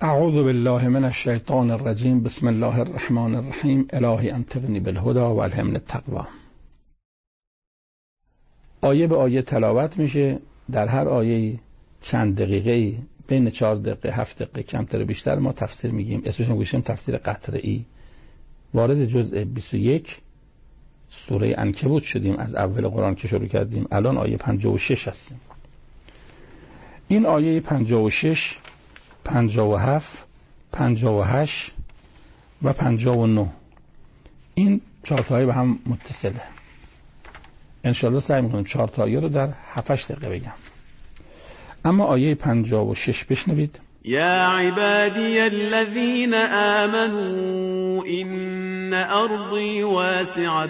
اعوذ بالله من الشیطان الرجیم. بسم الله الرحمن الرحیم. الهی انطقنی بالهدی و الهمنی التقوی. آیه به آیه تلاوت میشه. در هر آیه چند دقیقه، بین 4 دقیقه 7 دقیقه کمتر بیشتر ما تفسیر میگیم. اسمش رو گذاشتیم تفسیر قطره‌ای. وارد جزء 21 سوره عنکبوت شدیم. از اول قرآن که شروع کردیم الان آیه 56 هستیم. این آیه 56 57 58 و 59 این 4 تایی به هم متصله. انشالله سعی میکنیم 4 تایی رو در 7 دقیقه بگم. اما آیه 56 بشنوید. یا عبادی الذین آمنوا ان ارضی واسعة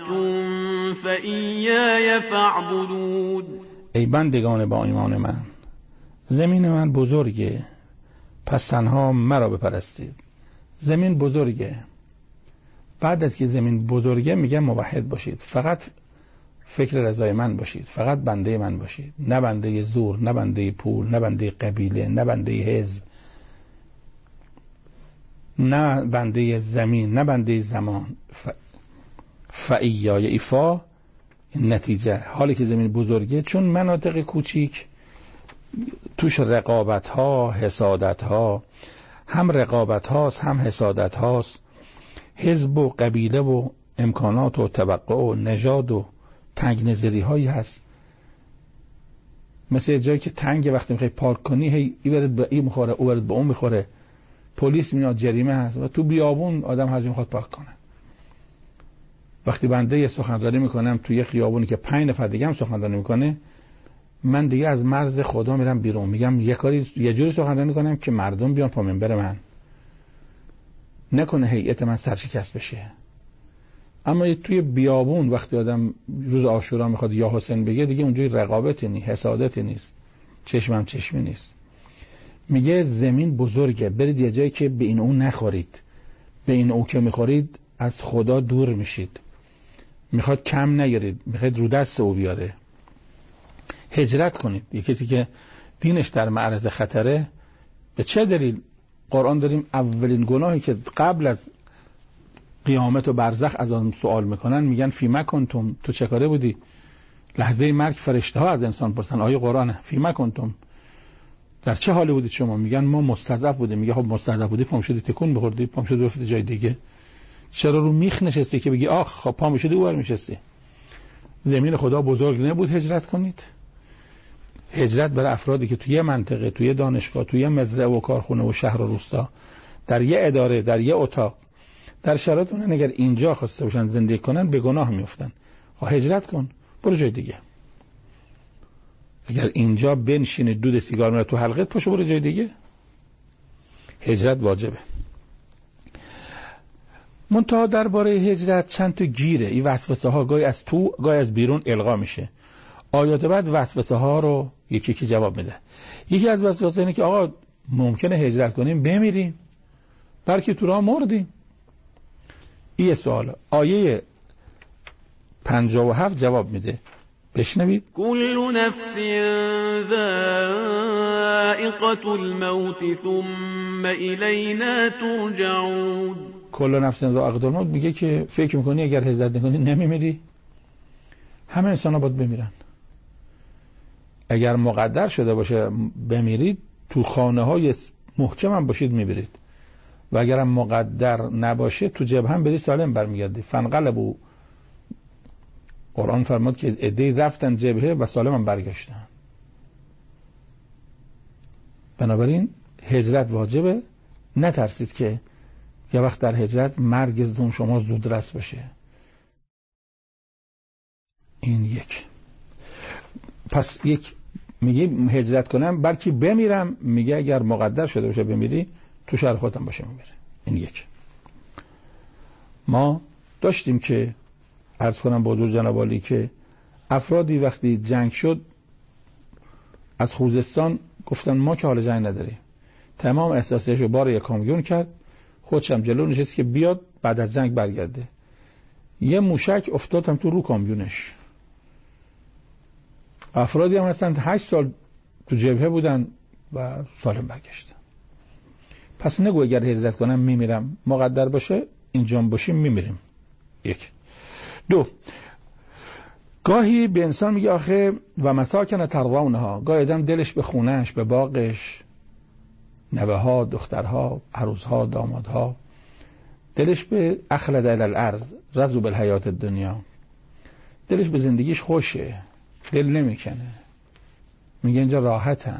فإیای فاعبدون. ای بندگان با ایمان من، زمین من بزرگه، پس تنها مرا بپرستید. زمین بزرگه. بعد از که زمین بزرگه میگه موحد باشید، فقط فکر رضای من باشید، فقط بنده من باشید، نه بنده زور، نه بنده پول، نه بنده قبیله، نه بنده حزب، نه بنده زمین، نه بنده زمان. فایای ایفا نتیجه. حالی که زمین بزرگه، چون مناطق کوچیک توش رقابت ها، حسادت ها، هم رقابت هاست هم حسادت هاست، حزب و قبیله و امکانات و توقع و نژاد و تنگ نظری هایی هست. مثل جایی که تنگ، وقتی میخوای پارک کنی هی ورد به این میخوره، او ورد به اون میخوره، پلیس میاد، جریمه هست. و تو بیابون آدم هر جا میخواد پارک کنه. وقتی بنده یه سخنرانی میکنم توی یه خیابونی که 5 نفر دیگه هم سخنرانی میکنه، من دیگه از مرز خدا میرم بیرون، میگم یه جوری سخنرانی کنم که مردم بیان پا منبر من، نکنه هیئت من سرشکست بشه. اما توی بیابون وقتی آدم روز عاشورا میخواد یا حسین بگه، دیگه اونجوری رقابتی نیست، حسادتی نیست، چشمم چشمی نیست. میگه زمین بزرگه، برید یه جایی که به این اون نخورید. به این او که میخورید از خدا دور میشید. میخواد کم نگیرید، میخواد رو دست او بیاره. هجرت کنید. یه کسی که دینش در معرض خطره، به چه دلیل؟ قرآن داریم اولین گناهی که قبل از قیامت و برزخ از آن سوال میکنن، میگن فیما کنتم، تو چه کاره بودی؟ لحظه مرگ فرشته ها از انسان پرسن. آیه قرآنه. فیما کنتم، در چه حالی بودید شما؟ میگن ما مستضعف بودیم. میگه خب مستضعف بودی، پام شدی تکون بخوردی، پام شدی رفتی جای دیگه، چرا رو میخ نشستی که بگی آخ خب پام شدی اونور میشستی؟ زمین خدا بزرگ نبود هجرت کنید؟ هجرت برای افرادی که توی منطقه، توی دانشگاه، توی مزرعه و کارخونه و شهر و روستا، در یه اداره، در یه اتاق، در شرایط اونن اگر اینجا خواسته باشن زندگی کنن به گناه میافتن. خب هجرت کن، برو جای دیگه. اگر اینجا بنشینی دود سیگار میره تو حلقت، پاشو برو جای دیگه. هجرت واجبه. منتها درباره هجرت چند تا گیره. این وسوسه ها گاهی از تو گاهی از بیرون القا میشه. آیات بعد وسوسه ها رو یکی یکی جواب میده. یکی از وسوسه اینه که آقا ممکنه هجرت کنیم بمیریم، بلکه تو راه مردیم. این سوال. آیه 57 جواب میده. بشنوید. كل نفس ذائقة الموت ثم إلينا ترجعون. کل نفس ذائقة الموت میگه که فکر میکنی اگر هجرت نکنی نمیمیری؟ همه انسان ها باید بمیرن. اگر مقدر شده باشه بمیرید، تو خانه های محکم هم باشید میبرید. و اگر هم مقدر نباشه تو جبهه هم برید سالم برمیگردی. فانقلبوا، قرآن فرمود که عده‌ای رفتن جبهه و سالم هم برگشتن. بنابراین هجرت واجبه. نترسید که یه وقت در هجرت مرگتون شما زود رس بشه. این یک. پس یک میگه هجرت کنم بلکه بمیرم، میگه اگر مقدر شده باشه بمیری تو شهر خودم باشه میمیره. این یک. ما داشتیم که عرض کنم با حضور جناب عالی که افرادی وقتی جنگ شد از خوزستان گفتن ما که حال جنگ نداریم، تمام احساسیش رو بار یک کامیون کرد، خودش هم جلو نشست که بیاد بعد از جنگ برگرده. یه موشک افتاد هم تو رو کامیونش. افرادی هم هستن 8 سال تو جبهه بودن و سالم برگشتن. پس نگو اگر هجرت کنم میمیرم، مقدر باشه اینجام باشیم میمیریم. یک. دو، گاهی به انسان میگه آخه و مساکن ترضونها، گاهی آدم دلش به خونهش، به باغش، نوه ها، دخترها، عروسها، دامادها، دلش به اخلد علی الارض رضوا بالحیات الدنیا، دلش به زندگیش خوشه، دل نمیکنه، میگه اینجا راحتم،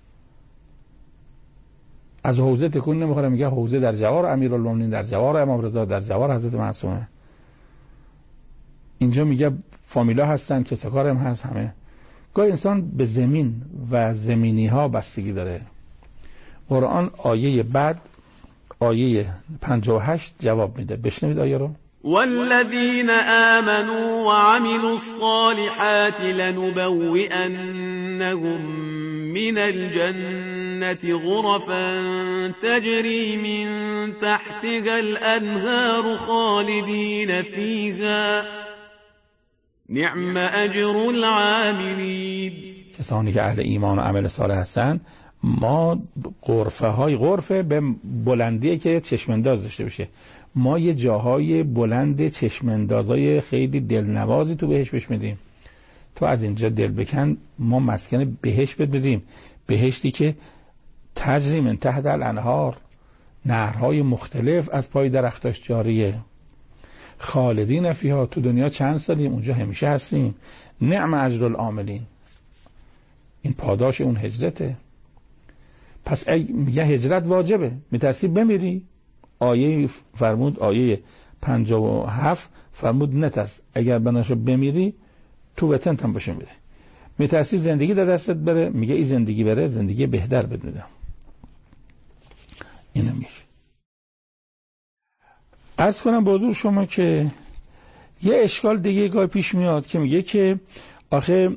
از حوزه تکون نمیخوره، میگه حوزه در جوار امیرالمومنین، در جوار امام رضا، در جوار حضرت معصومه، اینجا میگه فامیلا هستن، کسا کارم هست همه. گاهی انسان به زمین و زمینی ها بستگی داره. قرآن آیه بعد آیه 58 جواب میده، بشنوید آیه رو. والذین آمنوا وعملوا الصالحات لنبوئنهم من الجنة غرفا تجری من تحتها الانهار خالدین فیها نعم اجر العاملین. کسانی که اهل ایمان و عمل صالح هستن، ما غرفه به بلندیه که چشمانداز داشته بشه، ما یه جاهای بلند چشماندازای خیلی دلنوازی تو بهش میدیم. تو از اینجا دل بکن، ما مسکن بهشت بدیم، بهشتی که تجری من تحت الانهار، نهرهای مختلف از پای درختاش جاریه، خالدین فیها، تو دنیا چند سالیم، اونجا همیشه هستیم، نعم اجر العاملین، این پاداش اون هجرته. پس میگه هجرت واجبه، میترسی بمیری، آیه فرمود، آیه 57 فرمود نترس، اگر بناشو بمیری تو وطنت هم باشه میره. میترسی زندگی در دستت بره، میگه این زندگی بره زندگی بهتر بد میدم. اینو میگه. عرض کنم به حضور شما که یه اشکال دیگه گاهی پیش میاد که میگه که آخه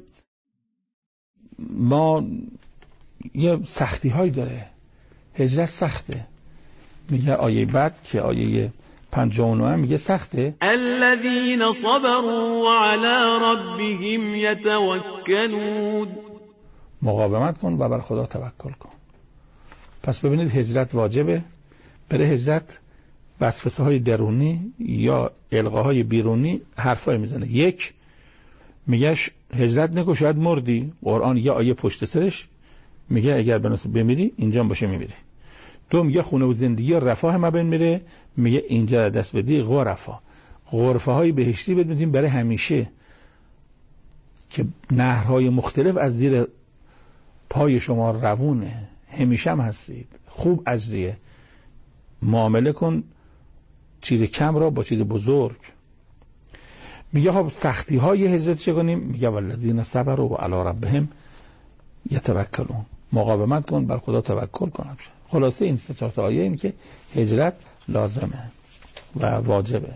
ما یه سختی هایی داره، هجرت سخته. میگه آیه بعد که آیه 59 میگه سخته. الذين صبروا وعلى ربهم يتوكلون، مقاومت کن و بر خدا توکل کن. پس ببینید هجرت واجبه. برای هجرت وسوسه های درونی یا القاهای بیرونی حرفای میزنه. یک، میگه هجرت نکن شاید مردی، قرآن یه آیه پشت سرش میگه اگر بناسب بمیری اینجا باشه میمیری. دو، میگه خونه و زندگی و رفاه ما بین میره، میگه اینجا دست بدی غرفه های بهشتی بد میدیم برای همیشه، که نهرهای مختلف از زیر پای شما روونه، همیشه هم هستید، خوب اجریه. معامله کن چیز کم را با چیز بزرگ. میگه خب سختی های هجرت چه کنیم؟ میگه والذین صبروا و علی ربهم یتوکلون، مقاومت کن بر خدا توکل کن. خلاصه این 3-4 تا آیه این که هجرت لازمه و واجبه.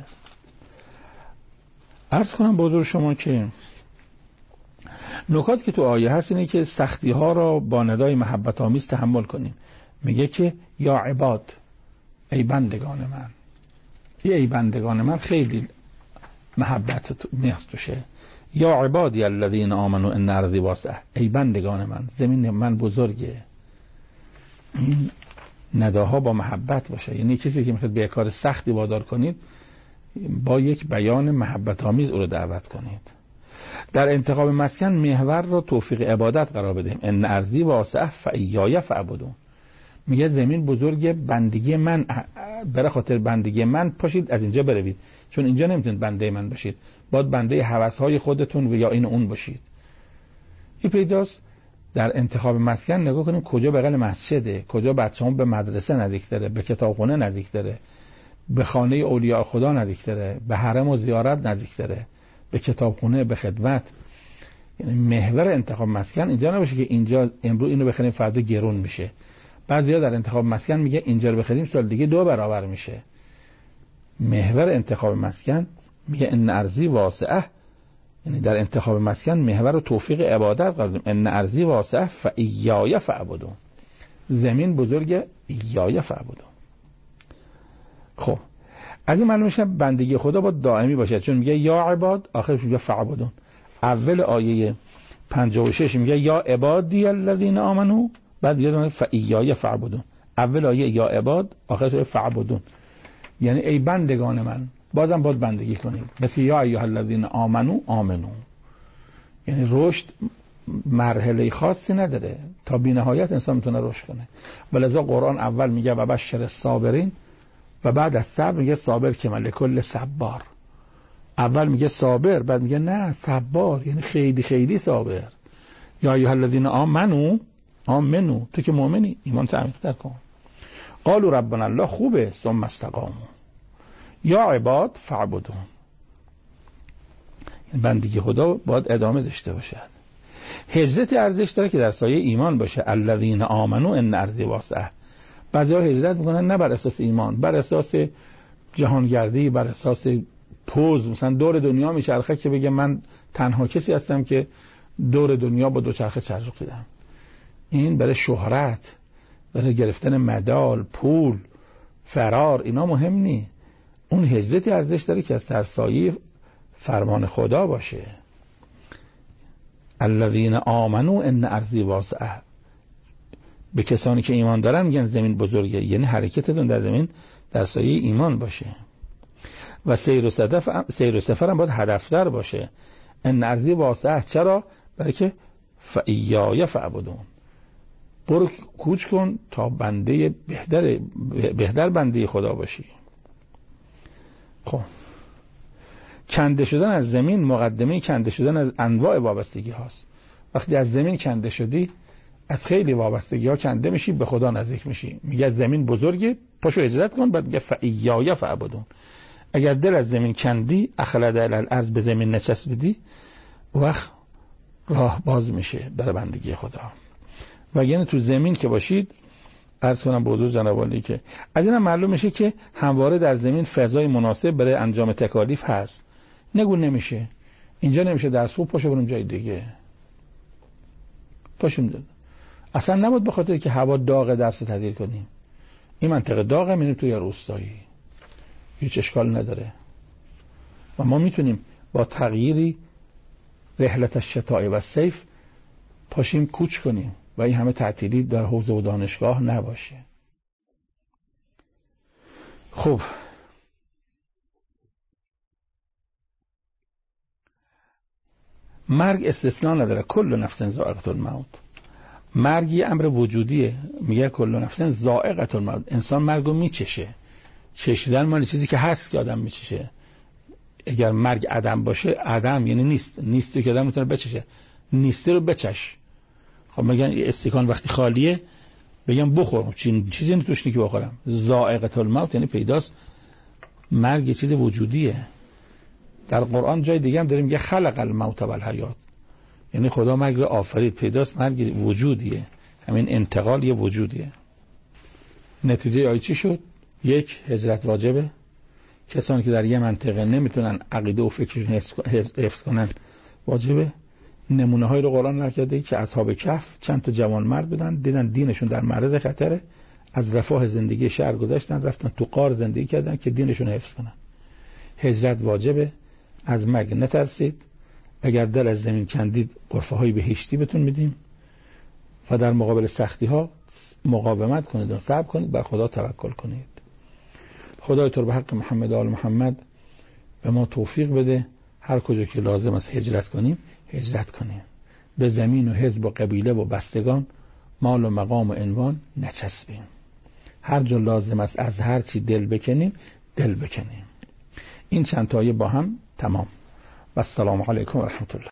عرض کنم به حضور شما که نکات که تو آیه هست اینه که سختی ها را با ندای محبت آمیز تحمل کنیم. میگه که یا عباد، ای بندگان من، ای بندگان من خیلی محبت نیست توشه. یا عبادی الذین آمنوا ان ارضی واسعه، ای بندگان من زمین من بزرگه. این نداها با محبت باشه، یعنی کسی که میخواد به کار سختی وادار کنید با یک بیان محبت آمیز او رو دعوت کنید. در انتخاب مسکن محور رو توفیق عبادت قرار بدیم. ان ارضی واسعه فایای فاعبدون، میگه زمین بزرگ، بندگی من، برای خاطر بندگی من پاشید از اینجا بروید، چون اینجا نمیتونید بنده من باشید، باید بنده هوس‌های خودتون و یا این اون باشید. این پیداست. در انتخاب مسکن نگاه کنیم کجا بغل مسجده، کجا بچه‌ها به مدرسه نزدیک داره، به کتابخونه نزدیک داره، به خانه اولیاء خدا نزدیک داره، به حرم و زیارت نزدیک داره، به کتابخونه، به خدمت. یعنی محور انتخاب مسکن اینجا نباشه که اینجا امروز اینو بخریم فردا گرون میشه. بعضیا در انتخاب مسکن میگه اینجا رو بخریم سال دیگه 2 برابر میشه. محور انتخاب مسکن میگه ان ارضی واسعه، یعنی در انتخاب مسکن محور و توفیق عبادت قرار دادیم. ان ارضی واسعه فایای فاعبدون، زمین بزرگ، ایای فاعبدون. خب از این معلوم میشه بندگی خدا باید دائمی باشه، چون میگه یا عباد، آخرش میگه فاعبدون. اول آیه 56 میگه یا عبادی الذین آمنو، بعد میگه فایای فاعبدون. اول آیه یا عباد، آخرش فعبدون، یعنی ای بندگان من، بازم باید بندگی کنید. مثل یا ایها الذین آمنو، یعنی رشد مرحله خاصی نداره، تا بی‌نهایت انسان میتونه رشد کنه. ولذا قرآن اول میگه و بشر الصابرین و بعد از صبر میگه صابر که لکل صبار. اول میگه صابر، بعد میگه نه صبار، یعنی خیلی خیلی صابر. یا ایها الذین آمنو، تو که مؤمنی ایمان تعمیق‌تر کن. قالوا ربنا الله، خوبه، ثم استقاموا یا عباد فعبدون. این بندگی خدا باید ادامه داشته باشد. هجرت ارزش داره که در سایه ایمان باشه. الذین آمنوا ان ارضی واسعه. بعضیا هجرت میکنن نه بر اساس ایمان، بر اساس جهانگردی، بر اساس پوز، مثلا دور دنیا میچرخه که بگه من تنها کسی هستم که دور دنیا با دوچرخه چرخیدم. این برای شهرت، برای گرفتن مدال، پول، فرار، اینا مهم نی. اون هجرتی ارزش داره که از سایه فرمان خدا باشه. الذین آمنوا ان ارضی واسعه. به کسانی که ایمان دارن میگن زمین بزرگه، یعنی حرکتتون در زمین در سایه ایمان باشه. و سیر و سفر هم باید هدفدار باشه. ان ارضی واسعه، چرا؟ برای که فایای فعبدون، برو کوچ کن تا بنده بهتر بنده خدا باشی. خب کنده شدن از زمین مقدمه کنده شدن از انواع وابستگی هاست. وقتی از زمین کنده شدی از خیلی وابستگی ها کنده میشی، به خدا نزدیک میشی. میگه زمین بزرگه، پاشو هجرت کن، بعد میگه فایای فعبدون. اگر دل از زمین کندی، اخلد علی الارض، به زمین نچسبیدی، وقت راه باز میشه برای بندگی خدا. و یعنی تو زمین که باشید، عرض کنم به حضور جناب عالی که از اینم معلوم میشه که همواره در زمین فضای مناسب برای انجام تکالیف هست. نگو نمیشه، اینجا نمیشه درس خوب، پاشو بریم جای دیگه. پاشیم اصلا نباید به خاطر که هوا داغه درس رو تغییر کنیم. این منطقه داغه، میریم توی روستایی، هیچ اشکال نداره. و ما میتونیم با تغییری رحلت الشتاء و صیف پاشیم کوچ کنیم و این همه تعطیلی در حوزه و دانشگاه نباشه. خب مرگ استثناء نداره، کل نفس ذائقة الموت. مرگ یه امر وجودیه، میگه کل نفس ذائقة الموت. انسان مرگو میچشه. چشیدن مال چیزی که هست که آدم میچشه. اگر مرگ عدم باشه، عدم یعنی نیستی که آدم میتونه بچشه، نیستی رو بچش. خب میگن استکان وقتی خالیه بگم بخورم، چیزی نتوش نیکی بخورم. ذائقة الموت یعنی پیداست مرگ یه چیز وجودیه. در قرآن جای دیگه هم داریم میگه خلق الموت و الحیات، یعنی خدا مرگ رو آفرید، پیداست مرگ وجودیه، همین انتقال یه وجودیه. نتیجه آیه چی شد؟ یک، هجرت واجبه. کسانی که در یه منطقه نمیتونن عقیده و فکرشون حفظ کنن واجبه. نمونه های رو قرآن نقل کرده که اصحاب کهف چند تا جوان مرد بودن، دیدن دینشون در معرض خطره، از رفاه زندگی شهر گذاشتن، رفتن تو غار زندگی کردن که دینشون حفظ کنن. هجرت واجبه، از مرگ نترسید. اگر دل از زمین کندید، غرفه های بهشتی بهتون میدیم و در مقابل سختی ها مقاومت کنید و صبر کنید، بر خدا توکل کنید. خدای تو به حق محمد و آل محمد به ما توفیق بده، هر کجا که لازم است هجرت کنیم هجرت کنیم. به زمین و حزب و قبیله و بستگان، مال و مقام و عنوان نچسبیم. هر جا لازم است از هر چی دل بکنیم دل بکنیم. این چند تا آیه با هم تمام. و السلام علیکم و رحمت الله.